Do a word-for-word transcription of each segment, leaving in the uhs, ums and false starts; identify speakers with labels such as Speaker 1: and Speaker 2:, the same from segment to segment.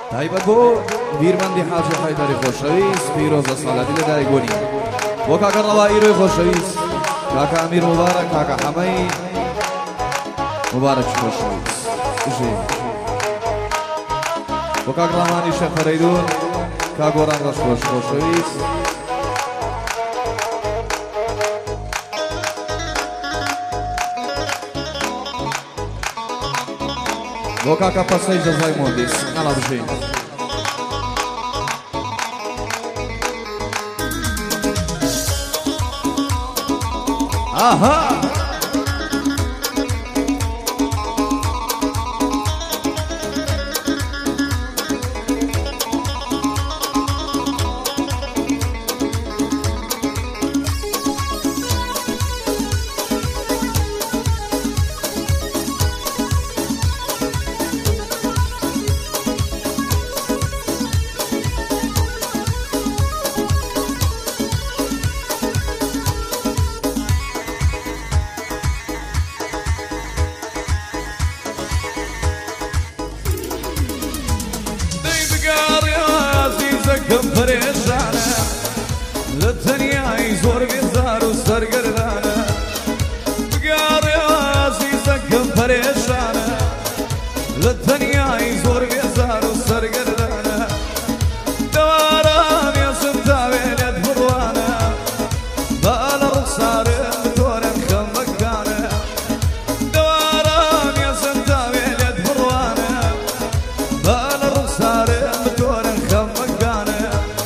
Speaker 1: تایبەت بۆ بیرمەندی حاجی حەیدەری خۆشەویست پیرۆزە ساڵەتی لە دایگۆنی بۆ کاکە ڕەوا ئیرۆی خۆشەویست کاکە ئەمیر مبارەک کاکە حەمەی مبارەک خۆشەویست بۆ کاک ڕامانی شێخ فەرەیدون کاک گۆڕان ڕەش خۆش خۆشەویست بۆ کاکە پەسەی جەزای مۆدیس نەڵا بژین ئاها كم فريشانة للدنيا يزور بيزار وسرقردانة بقار يا عزيزة كم فريشانة للدنيا يزور بيزار وسرقردانة دوارام يا سنتاوي لدبروانة بالرصار مدورن كم مكانة دوارام يا سنتاوي لدبروانة بالرصار مدورن كم مكانة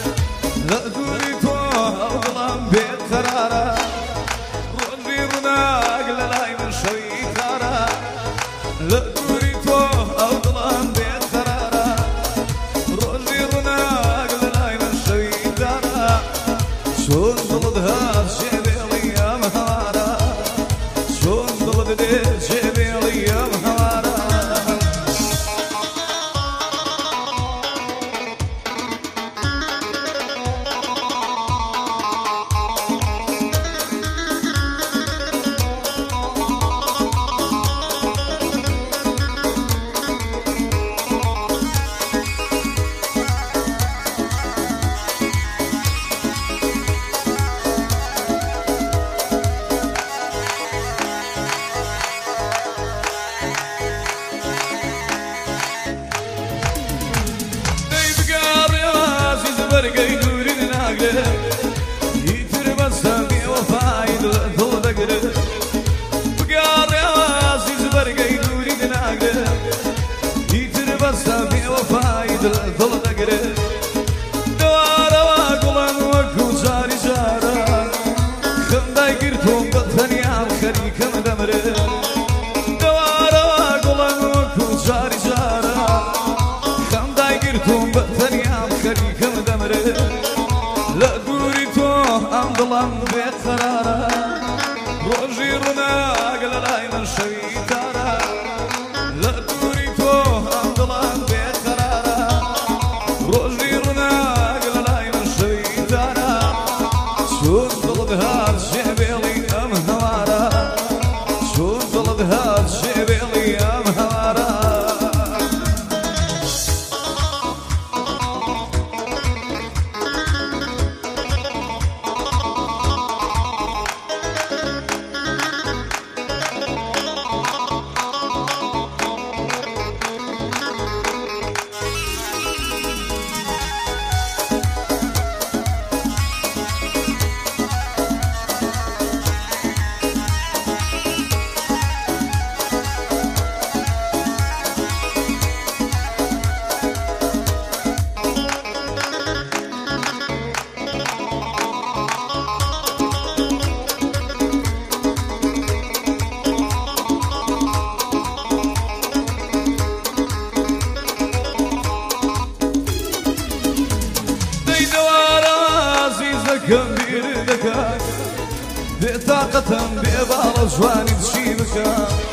Speaker 2: بطاقة بإبارة جواني تشيبك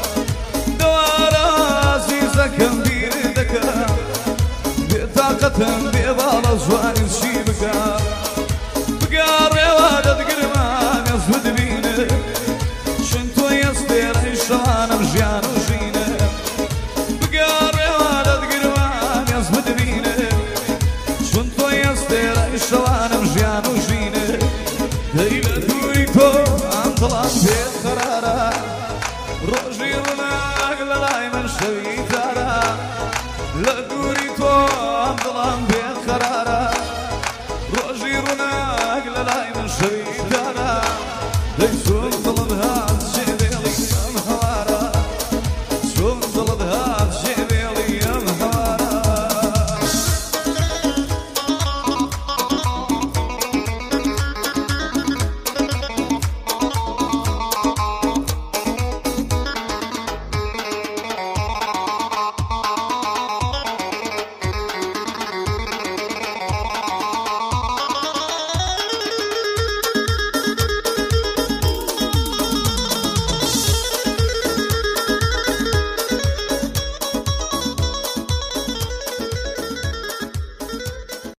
Speaker 2: دوارة عزيزة كبير ذكا بطاقة بإبارة جواني تشيبك بقار يا وادد قرمان يصبد بينك شنتو يصدر عشان مجيان وجينك بقار يا وادد قرمان يصبد بينك من شەویدارە لە دووری تۆ ئەم دڵم بێ قەرارە ڕۆژی ڕووناک لە لای من شەویدارە دەی چۆن دڵت هات ژێ دێڵی ئەم هەوارە چۆن دڵت هات ژێ